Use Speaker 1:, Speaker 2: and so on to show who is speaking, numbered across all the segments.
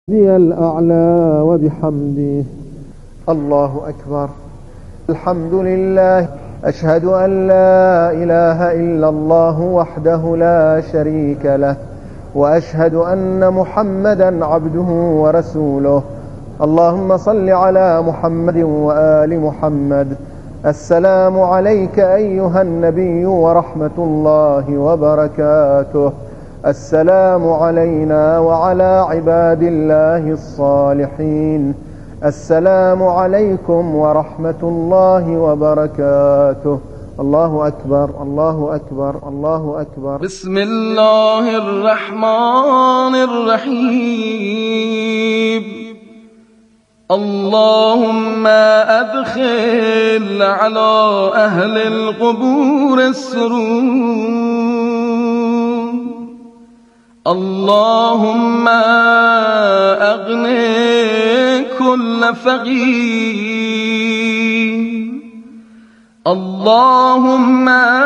Speaker 1: الأعلى وبحمده. الله أكبر. الحمد لله. أشهد أن لا إله إلا الله وحده لا شريك له، وأشهد أن محمدا عبده ورسوله. اللهم صل على محمد وآل محمد. السلام عليك أيها النبي ورحمة الله وبركاته. السلام علينا وعلى عباد الله الصالحين. السلام عليكم ورحمة الله وبركاته. الله أكبر، الله أكبر، الله أكبر.
Speaker 2: بسم الله الرحمن الرحيم. اللهم أدخل على أهل القبور السرور. اللهم أغنِ كل فقير. اللهم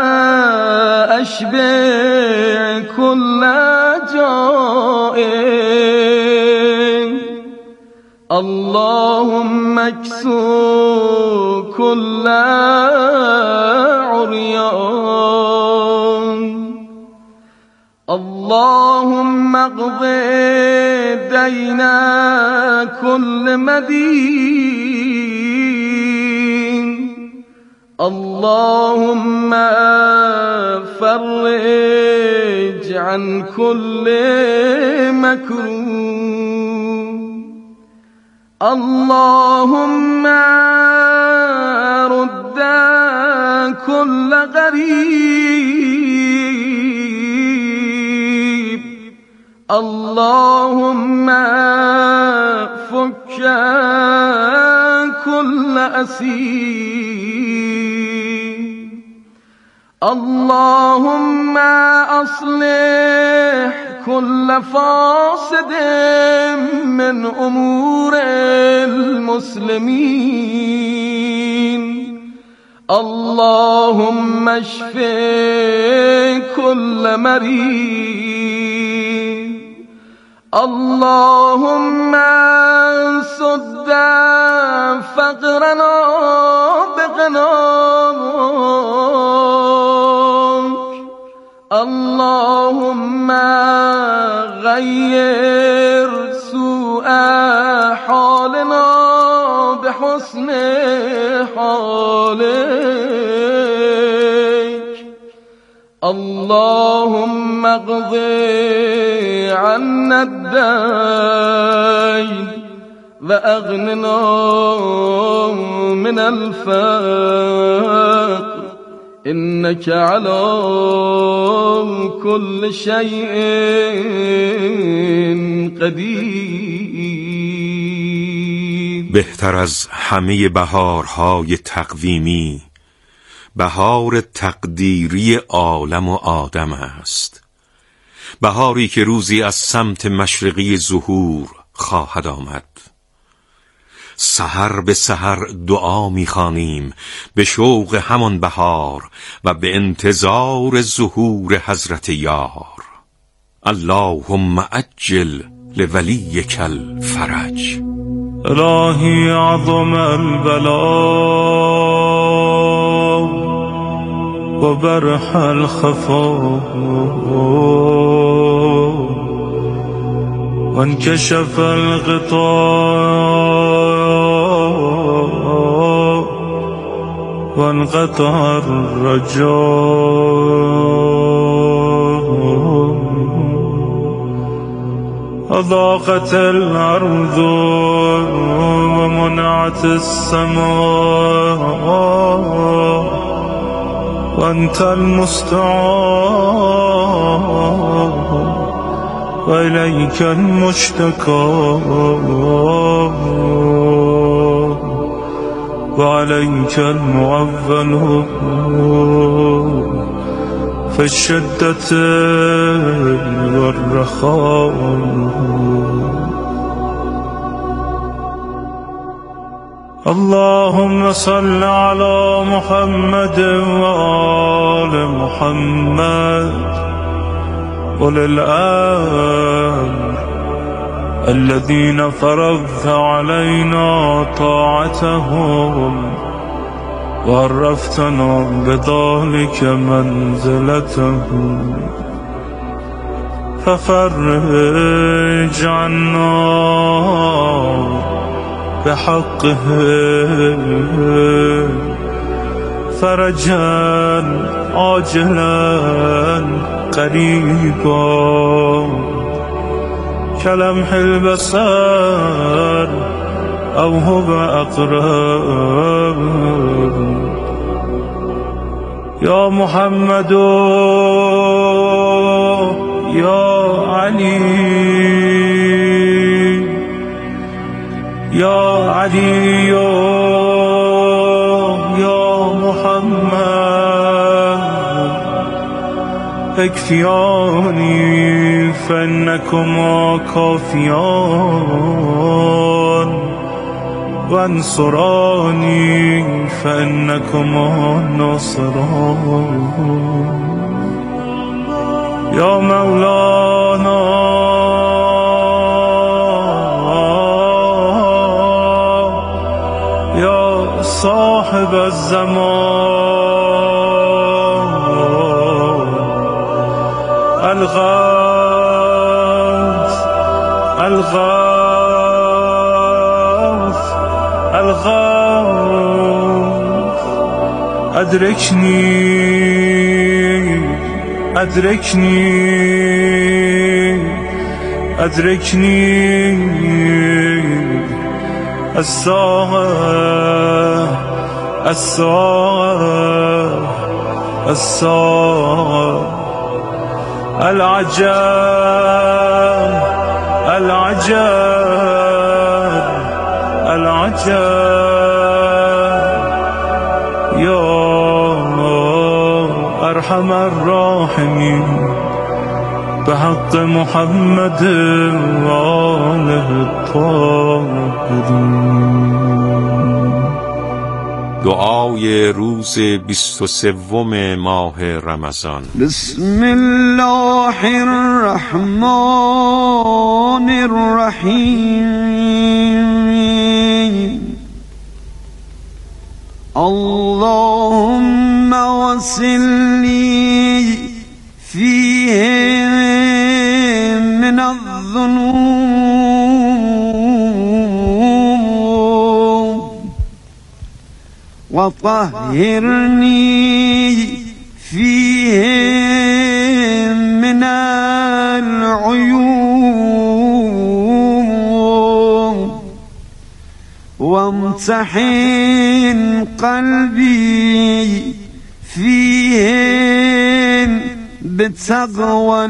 Speaker 2: أشبع كل جائع. اللهم اكسو كل عريان. اللهم اقض دين كل مدين. اللهم فرج عن كل مكروه. اللهم رد كل غريب. اللهم فك كل أسير. اللهم أصلح كل فاسد من أمور المسلمين. اللهم اشف كل مريض. اللهم سد فقرنا بغناك. اللهم غير سوء حالنا بحسن حالك. اللهم اقض عنا الدين وأغننا من الفقر. إنك على كل شيء قدیر.
Speaker 3: بهتر از همه بهارهای تقویمی بهار تقدیری عالم و آدم است. بهاری که روزی از سمت مشرقی ظهور خواهد آمد. سحر به سحر دعا می‌خوانیم به شوق همان بهار و به انتظار ظهور حضرت یار. اللهم عجل لولیک الفرج.
Speaker 4: الهی عظم البلاء و برح الخفا و انکشف الغطاء و انقطع الرجاء. أضاقت الأرض ومنعت السماء وأنت المستعان وإليك المشتكى وعليك المعول في الشدة والرخاء. اللهم صل على محمد وآل محمد أولي الأمر الذين فرضت علينا طاعتهم وعرفتنا بذلك منزلتهم ففرج عنا بحقهم فرجا عاجلا قريبا كلمح البصر أو هو أقرب يا محمد يا علي يا علي يا محمد اكفياني فإنكما كافيان وانصراني فإنكما ناصران يا مولانا يا صاحب الزمان الغوث الغوث الغوث أدركني أدركني أدركني الساعة الساعة الساعة العجب العجب العجب يا أرحم الراحمين بحق محمد وآله الطاهرين.
Speaker 3: دعای روز 23 ماه رمضان.
Speaker 5: بسم الله الرحمن الرحیم. اللهم وسلني فيه من الذنوب وطهرني فيه من العيوب وامتحن قلبي فيه بتقوى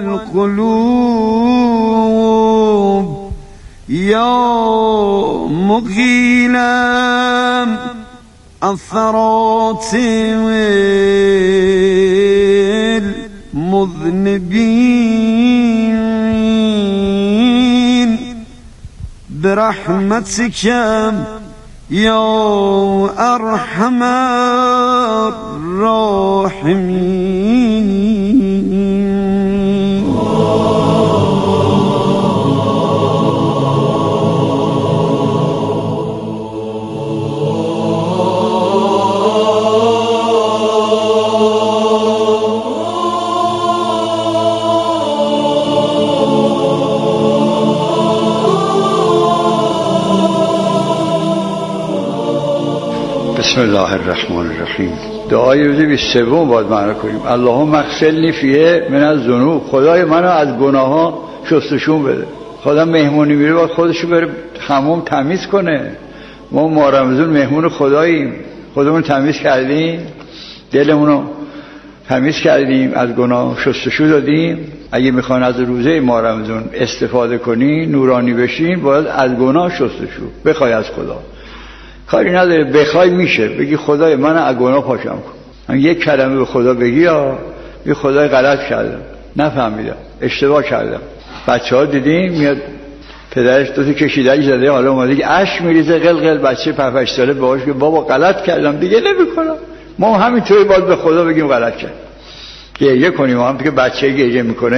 Speaker 5: القلوب يا مقيلا الثرات والمذنبين برحمتك يا أرحم الراحمين.
Speaker 6: بسم الله الرحمن الرحیم. دعای روز 23 باید معنا کنیم. اللهم اغسلنی فیه من الذنوب. خدای منو از گناه‌ها شستشون بده. خدا مهمونی میره باید خودشو بره حموم تمیز کنه. ما ماه رمضان مهمون خداییم. خودمون تمیز کردیم، دلمونو تمیز کردیم، از گناه شستشو دادیم. اگه میخوان از روزه ماه رمضان استفاده کنی، نورانی بشین، باید از گناه شستشو بخوای از خدا. کاری نداره، بخوای میشه. بگی خدای من از گناه پاشم کن. من یک کلمه به خدا بگی، یا بگی خدای غلط کردم، نفهمیدم، اشتباه کردم. بچه‌ها دیدین میاد پدرش دو تا کشیده‌ای زده، حالا اومده که اشک میریزه قلقل، بچه 5 ساله باهاش که بابا غلط کردم دیگه نمیکنم. ما همینطوری باید به خدا بگیم غلط کردم. گریه کنیم. هم که بچه گریه میکنه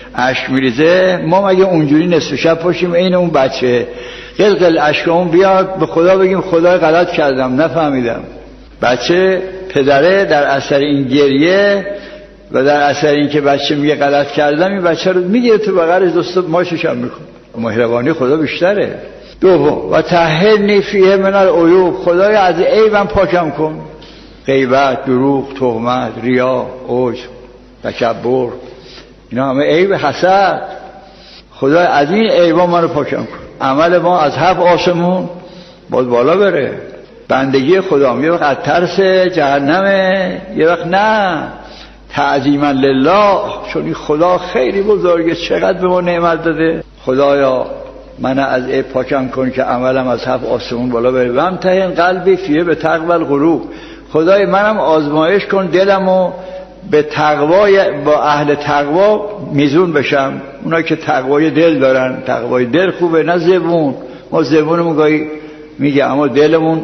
Speaker 6: اشک میریزه، ما مگه اونجوری نصف شب پاشیم عین اون بچه قلقل اشکامون بیاد به خدا بگیم خدای غلط کردم نفهمیدم؟ بچه پدره در اثر این گریه و در اثر این که بچه میگه غلط کردم، این بچه رو میگیره تو بغلش دوست ماشش هم میکنه. مهربانی خدا بیشتره. دوم و طهرنی فیه من العیوب، خدای از عیبم پاکم کن، غیبت، دروغ، تهمت، ریا، عجب، تکبر، اینا همه عیب، حسد. خدای از این عیبا منو پاکم کن. عمل ما از 7 آسمون باید بالا بره. بندگی خدا یه وقت از ترس جهنمه، یه وقت نه تعظیما لله، چون این خدا خیلی بزرگه، چقدر به ما نعمت داده. خدایا من از عیب پاکم کن که عملم از 7 آسمون بالا بره. و امتحن قلبی فیه به تقوی القلوب، خدای منم آزمایش کن دلمو به تقوای، با اهل تقوا میزون بشم، اونایی که تقوای دل دارن. تقوای دل خوبه نه زبون. ما زبونمون گاهی میگه اما دلمون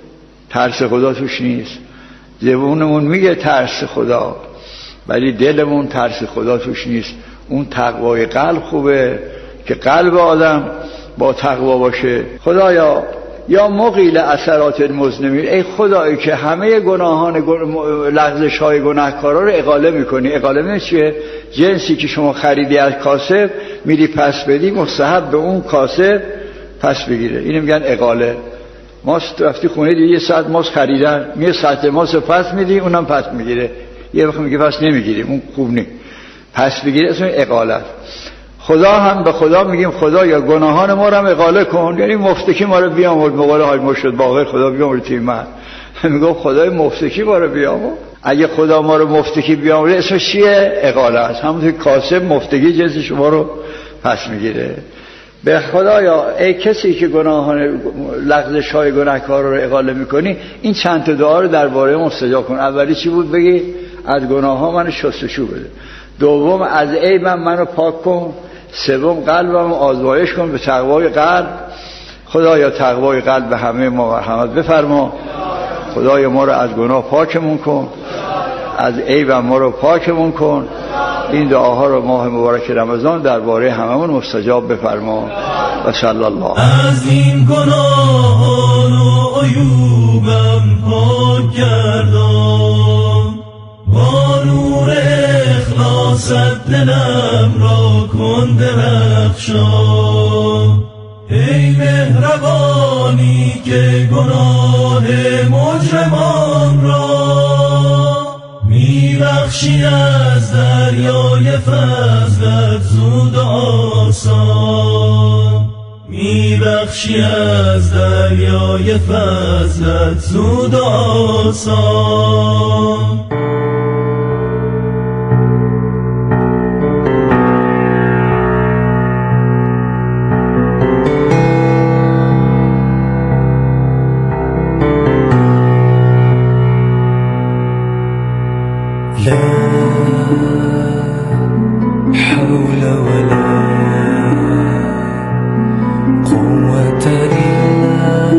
Speaker 6: ترس خدا توش نیست. زبونمون میگه ترس خدا ولی دلمون ترس خدا توش نیست. اون تقوای قلب خوبه که قلب آدم با تقوا باشه. خدایا یا مقیل اثرات المذنبین، ای خدایی که همه گناهان لغزش های گناهکارا رو اقاله میکنی. اقاله میکنی چیه؟ جنسی که شما خریدی از کاسب میری پس بدی، مستحب به اون کاسب پس بگیره. اینو میگن اقاله. ماست رفتی خونه دیگه یه ساعت ماست خریدن، میگه ساعت ماست پس میدی، اونم پس میگیره. یه وقت میگه پس نمیگیریم، اون خوب نیست، پس بگیره. اسم اقاله. خدا هم به خدا میگیم خدا یا گناهان ما رو هم اقاله کن، یعنی مفتکی ما رو بیامرد. مقاله های مرشد باقر خدا بیامرد تیمن میگم خدای مفتکی ما رو بیامرد. اگه خدا ما رو مفتکی بیامرد اسمش چیه؟ اقاله است. همونطور کاسب مفتکی جنس شما رو پس میگیره. به خدایا ای کسی که گناهان لغزش های گناهکار رو اقاله میکنی، این چند تا دعا رو درباره مستجاب کن. اولی چی بود؟ بگی از گناه ها منو شستشو بده. دوم از عیبم منو پاک کن. سوم قلبم آزمایش کن به تقوای قلب. خدایا تقوای قلب به همه ما مرحمت بفرما. خدایا ما رو از گناه پاکمون کن، از عیبم ما رو پاکمون کن. این دعاها رو ماه مبارک رمضان درباره هممون مستجاب بفرما. و صلی الله.
Speaker 4: از این گناهان و عیوبم پاک گردان، با نور اخلاصت دلم را کن درخشان. ای مهربانی که گناه مجرمان را میبخشی از دریای فضلت زود و آسان. میبخشی از دریای فضلت زود و آسان. لا حول ولا قوة إلا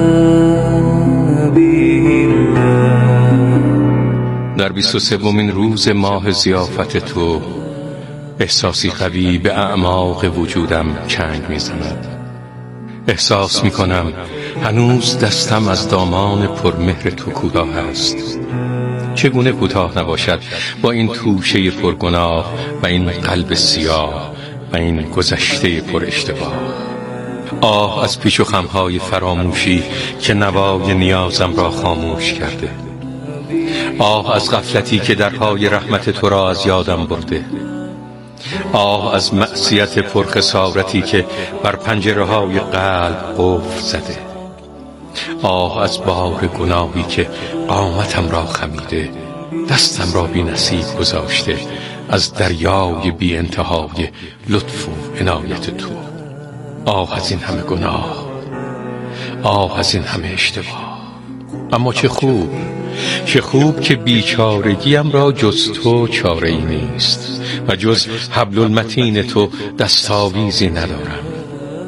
Speaker 4: بالله.
Speaker 3: در 23مین روز ماه ضیافت تو احساسی قوی به اعماق وجودم چنگ میزند. احساس میکنم هنوز دستم از دامان پرمهر تو کوتاه است. چگونه کوتاه نباشد با این توشه پرگناه و این قلب سیاه و این گذشته پر اشتباه. آه از پیچ و خمهای فراموشی که نوای نیازم را خاموش کرده. آه از غفلتی که درهای رحمت تو را از یادم برده. آه از معصیت پرخسارتی که بر پنجره های قلب قفل زده. آه از بار گناهی که قامتم را خمیده، دستم را بی نصیب گذاشته از دریای بی انتهای لطف و عنایت تو. آه از این همه گناه، آه از این همه اشتباه. اما چه خوب، چه خوب که بیچارگیم را جز تو چاره ای نیست و جز حبل المتین تو دستاویزی ندارم.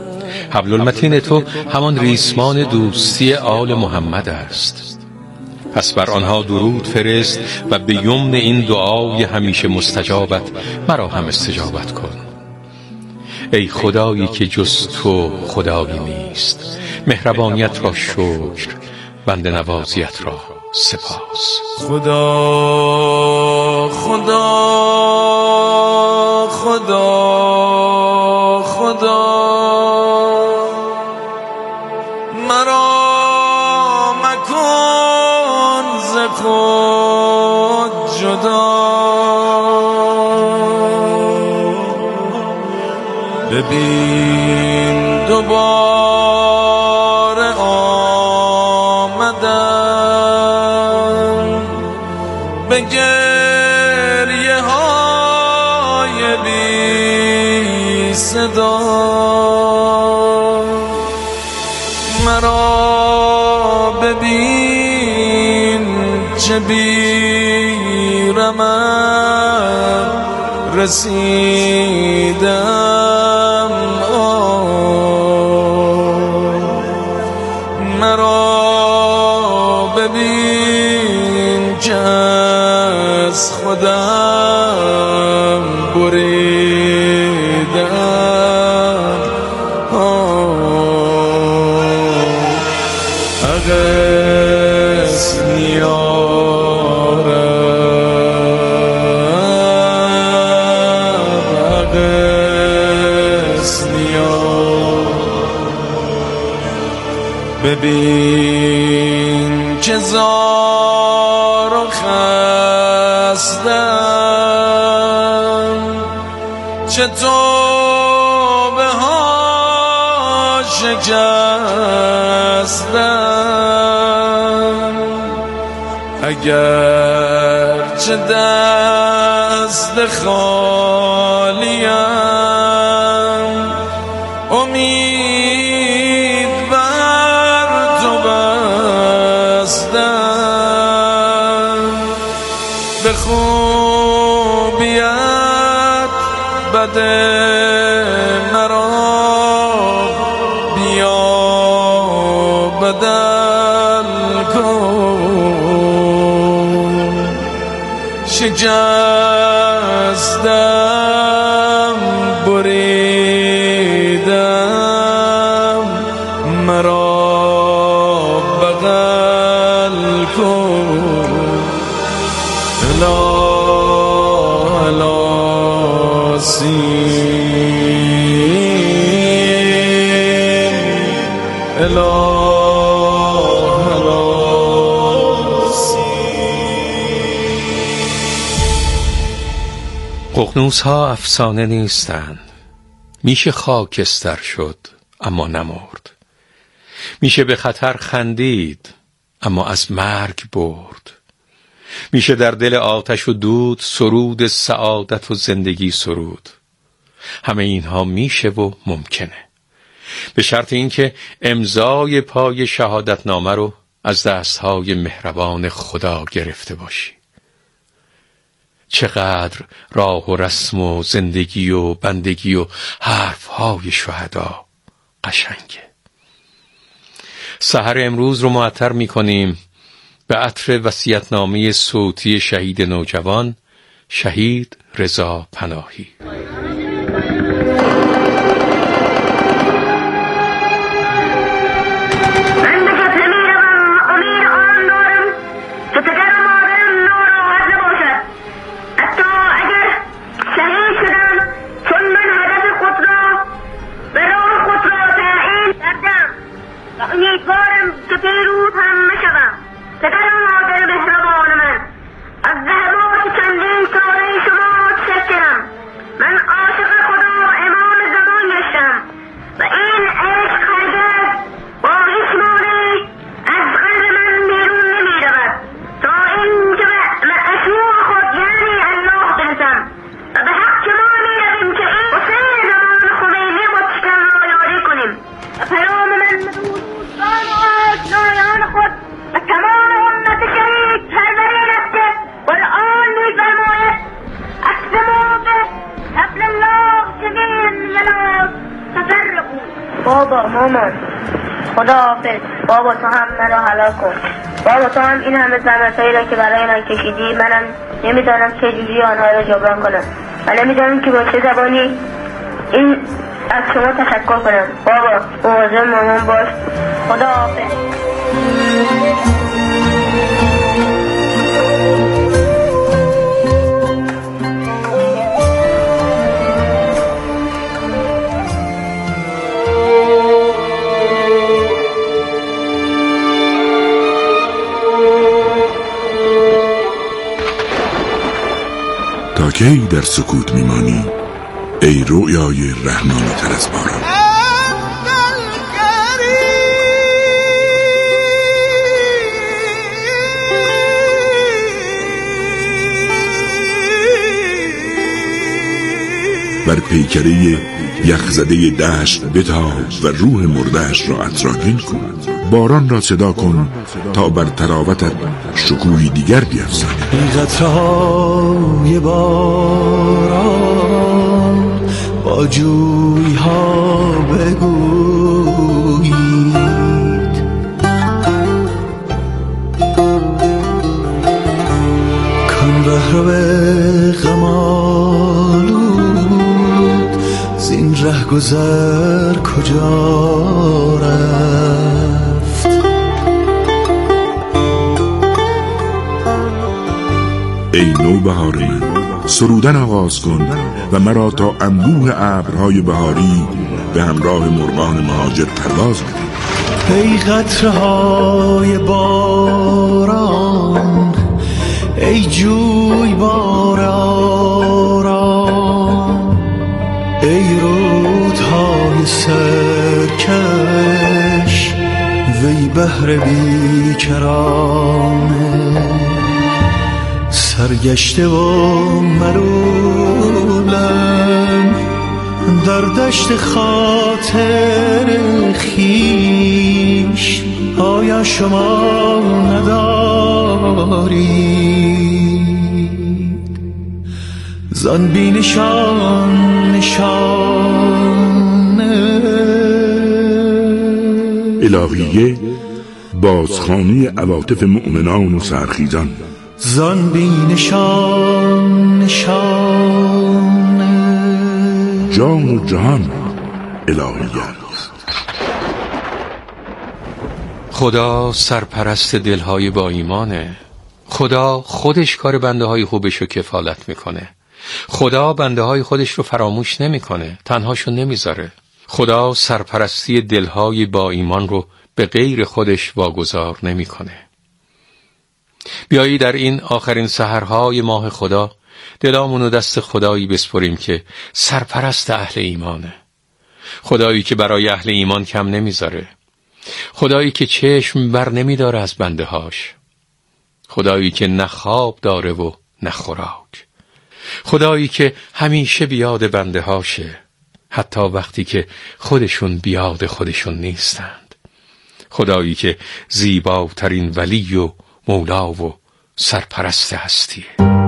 Speaker 3: حبل المتین تو همان ریسمان دوستی آل محمد است. پس بر آنها درود فرست و به یمن این دعای همیشه مستجابت مرا هم استجابت کن. ای خدایی که جز تو خدایی نیست، مهربانیت را شکر، بنده نوازیت را سپاس.
Speaker 4: خدا خدا خدا خدا مرا مکن ز خود جدا، ببین دوباره آمدم به گریه های بی صدا، مرا ببین چه بیرمم رسیدم، مرا ببین که از خودم بریدم، اغس نیارم، اغس نیارم، ببین که زار و خستم، چه توبه ها شکستم، اگر چه دست خالیم امید بر تو بستم، به خوبیت بد مرا بیا بدل کن، شکستم بریدم، مرا بغل کن، الا الا سین، الا
Speaker 3: ققنوس ها افسانه نیستند. میشه خاکستر شد اما نمرد، میشه به خطر خندید اما از مرگ برد، میشه در دل آتش و دود سرود سعادت و زندگی سرود. همه اینها میشه و ممکنه، به شرط اینکه امضای پای شهادتنامه رو از دستهای مهربان خدا گرفته باشی. چقدر راه و رسم و زندگی و بندگی و حرفهای شهدا قشنگه. سحر امروز رو معطر می‌کنیم به عطر وصیت‌نامه صوتی شهید نوجوان شهید رضا پناهی.
Speaker 7: امیدوارم که پیروز هم نشوم. پدرم مادر مهربان من، از زحمات چندین ساله شما متشکرم. من عاشق خدا و امام زمان گشتم و این عشق هرگز با هیچ مانعی از قلب من بیرون نمیرود تا اینکه به معشوق خود یعنی الله برسم و به حق ما میرویم که این حسین زمان خمینی متشکر را یاری کنیم و پیام من آشنایان خود و تمام امت شهید پرورین است که قرآن می‌فرماید اقسموا بحبل الله جمیعا ولا تفرقوا. بابا مامان خدا حافظ. بابا تو هم منو هلاک کن. بابا تو هم این همه زحمتایی را که برای من کشیدی، منم نمیدانم چه جوری آنها را جبران کنم و نمیدانم که با چه زبانی این از شما تشکر کنم. بابا مواظب مامان باش. خدا حافظ.
Speaker 8: تا کی در سکوت میمانی ای رویای رحمانی تر از باران؟ بر پیکره یخزده دشت بتاب و روح مردهش را عطرآگین کن. باران را صدا کن تا بر تراوتت شکوهی دیگر بیفزاید.
Speaker 4: این قطره‌های باران با جوی‌ها بگویید کن رهرو غم‌آلود زین ره گذر کجا رفت.
Speaker 8: ای نوبهار من سرودن آغاز کن و مرا تا انبوه ابرهای بهاری به همراه مرغان مهاجر پرواز بده.
Speaker 4: ای قطره‌های باران ای جویبار آرام ای رودهای سرکش وی بحر بیکرانه سرگشته و ملولم در دشت خاطر خویش. آیا شما ندارید زان بی نشان نشانه؟
Speaker 8: الهیه بازخوانی عواطف مؤمنان و سرخیزان.
Speaker 4: زان بی نشان نشانه
Speaker 8: جان و جهان الهیه است.
Speaker 3: خدا سرپرست دلهای با ایمانه. خدا خودش کار بنده های خوبش رو کفالت میکنه. خدا بنده های خودش رو فراموش نمیکنه، تنهاشو نمیذاره. خدا سرپرستی دلهای با ایمان رو به غیر خودش واگذار نمیکنه. بیایی در این آخرین سحرهای ماه خدا دلامونو دست خدایی بسپریم که سرپرست اهل ایمانه. خدایی که برای اهل ایمان کم نمیذاره. خدایی که چشم بر نمیداره از بنده هاش. خدایی که نه خواب داره و نه خوراک. خدایی که همیشه بیاد بنده هاشه، حتی وقتی که خودشون بیاد خودشون نیستند. خدایی که زیباترین ولی و مولا و سرپرست هستیه.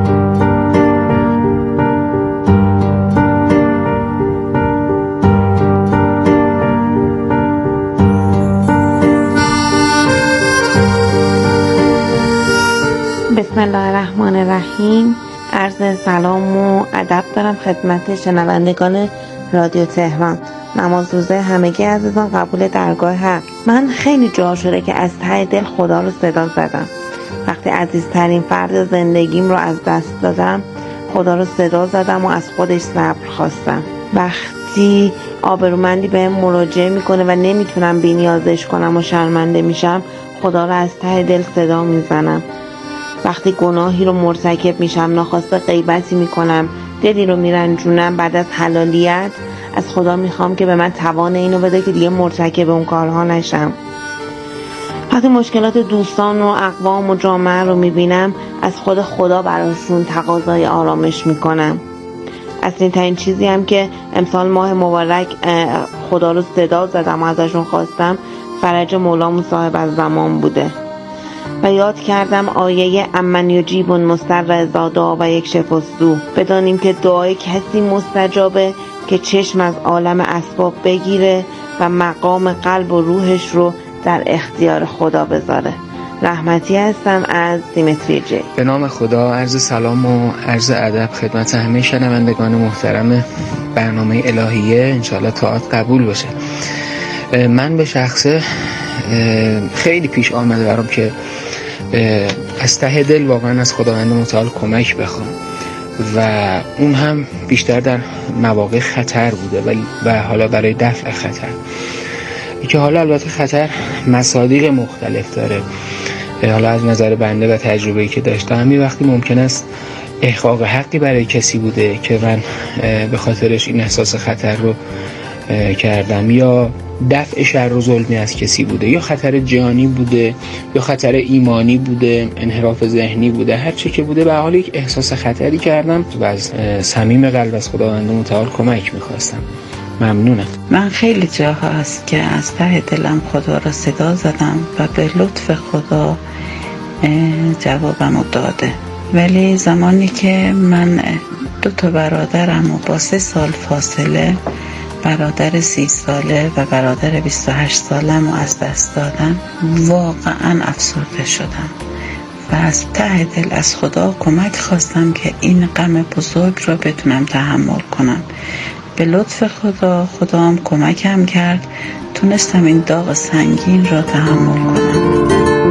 Speaker 9: بسم الله الرحمن الرحیم. عرض سلام و ادب دارم خدمت شنوندگان رادیو تهران. نماز روزه همگی عزیزان قبول درگاه حق. من خیلی جا شده که از ته دل خدا رو صدا زدم. وقتی عزیزترین فرد زندگیم رو از دست دادم خدا رو صدا زدم و از خودش صبر خواستم. وقتی آبرومندی بهم مراجعه میکنه و نمیتونم بی‌نیازش کنم و شرمنده میشم خدا رو از ته دل صدا میزنم. وقتی گناهی رو مرتکب میشم، ناخواسته غیبتی میکنم، دلی رو میرنجونم، بعد از حلالیت از خدا میخوام که به من توان اینو بده که دیگه مرتکب اون کارها نشم. وقتی مشکلات دوستان و اقوام و جامعه رو میبینم از خود خدا براشون تقاضای آرامش میکنم. اصلی ترین چیزی هم که امسال ماه مبارک خدا رو صدا زدم و ازشون خواستم فرج مولامون صاحب الزمان بوده و یاد کردم آیه امن یجیب مضطر اذا دعا و یکشف السوء. بدانیم که دعای کسی مستجابه که چشم از عالم اسباب بگیره و مقام قلب و روحش رو در اختیار خدا بذاره. رحمتی هستم از دیمتری جی.
Speaker 10: به نام خدا، عرض سلام و عرض ادب خدمت همه شنوندگان محترم برنامه الهیه. انشالله طاعت قبول باشه. من به شخصه خیلی پیش آمده برام که از ته دل واقعا از خداوند متعال کمک بخوام و اون هم بیشتر در مواقع خطر بوده و حالا برای دفع خطر، که حالا البته خطر مصادیق مختلف داره. حالا از نظر بنده و تجربه‌ای که داشتم، یه وقتی ممکن است احقاق حقی برای کسی بوده که من به خاطرش این احساس خطر رو کردم، یا دفع شر و ظلمی از کسی بوده، یا خطر جانی بوده، یا خطر ایمانی بوده، انحراف ذهنی بوده، هر چه که بوده، به حال یک احساس خطری کردم و از صمیم قلب از خداوند متعال کمک می‌خواستم. ممنونم.
Speaker 11: من خیلی جاها هست که از ته دلم خدا را صدا زدم و به لطف خدا جوابم داده، ولی زمانی که من 2 برادرم و با 3 سال فاصله، برادر 30 ساله و برادر 28 سالم رو از دست دادم، واقعا افسرده شدم و از ته دل از خدا کمک خواستم که این غم بزرگ را بتونم تحمل کنم. به لطف خدا هم کمکم کرد، تونستم این داغ سنگین را تحمل کنم.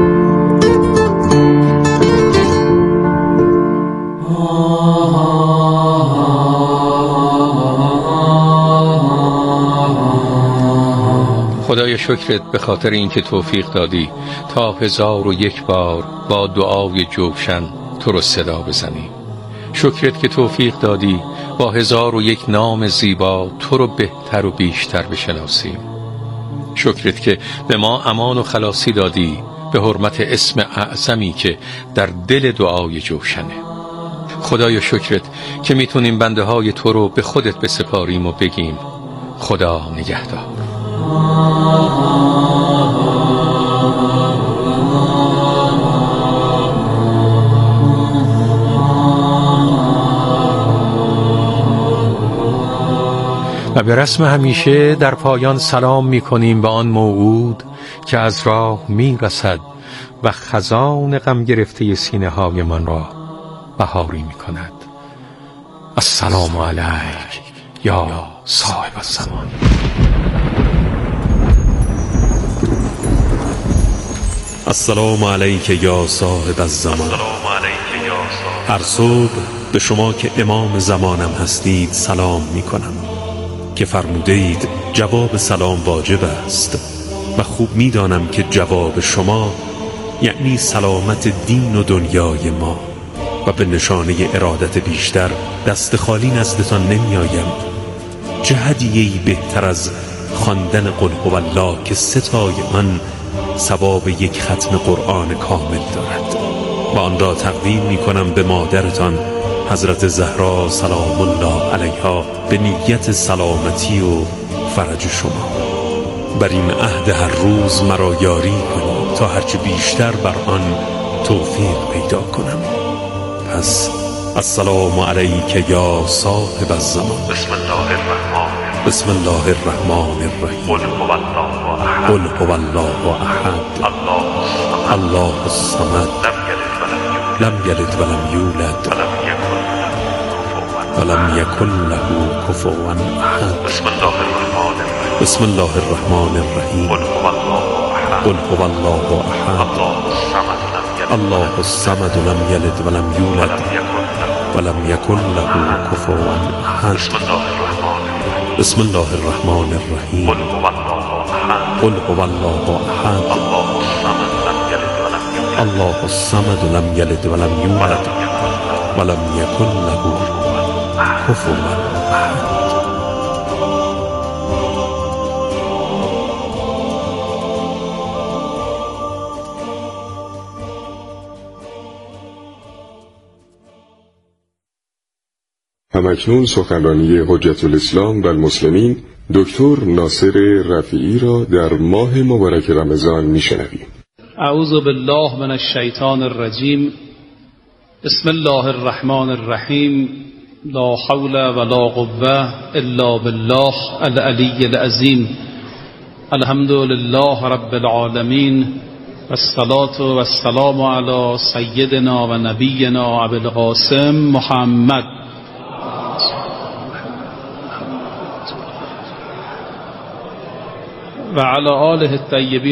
Speaker 3: خدای شکرت به خاطر اینکه توفیق دادی تا 1001 بار با دعای جوشن تو رو صدا بزنی. شکرت که توفیق دادی با 1001 نام زیبا تو رو بهتر و بیشتر بشناسیم. شکرت که به ما امان و خلاصی دادی به حرمت اسم اعظمی که در دل دعای جوشنه. خدای شکرت که میتونیم بنده های تو رو به خودت بسپاریم و بگیم خدا نگهدار. و به رسم همیشه در پایان سلام می کنیم به آن موعود که از راه می رسد و خزان غم گرفته سینه های من را بهاری می کند. السلام علیک یا صاحب الزمان.
Speaker 12: السلام علیک یا صاحب الزمان. هر صبح به شما که امام زمانم هستید سلام می کنم که فرموده اید جواب سلام واجب است و خوب می دانم که جواب شما یعنی سلامت دین و دنیای ما و به نشانه ارادت بیشتر دست خالی نزدتان نمی آیم. چه هدیه‌ای بهتر از خواندن قل هو الله که 3 تای آن ثواب 1 ختم قرآن کامل دارد و آن را تقدیم می کنم به مادرتان حضرت زهرا سلام الله علیها به نیت سلامتی و فرج شما. بر این عهد هر روز مرا یاری کنید تا هرچه بیشتر بر آن توفیق پیدا کنم. پس السلام علیک یا صاحب الزمان. بسم الله الرحمن الرحیم. قل هو الله احد الله الصمد لم یلد ولم یولد ولم یکن له کفوا احد. بسم الله الرحمن الرحیم. قل هو الله احد الله الصمد لم یلد ولم یولد ولم یکن له کفوا احد. بسم الله الرحمن الرحیم. قل هو الله احد الله الصمد لم یلد ولم یولد ولم یکن له کفوا احد.
Speaker 8: همکنون سخنرانی حجت الاسلام و المسلمین دکتر ناصر رفیعی را در ماه مبارک رمضان میشنویم.
Speaker 13: اعوذ بالله من الشیطان الرجیم. بسم الله الرحمن الرحیم. لا حول ولا قوة الا بالله العلی العظیم. الحمد لله رب العالمين والصلاة والسلام على سيدنا و نبينا ابي القاسم محمد و على آله الطیبین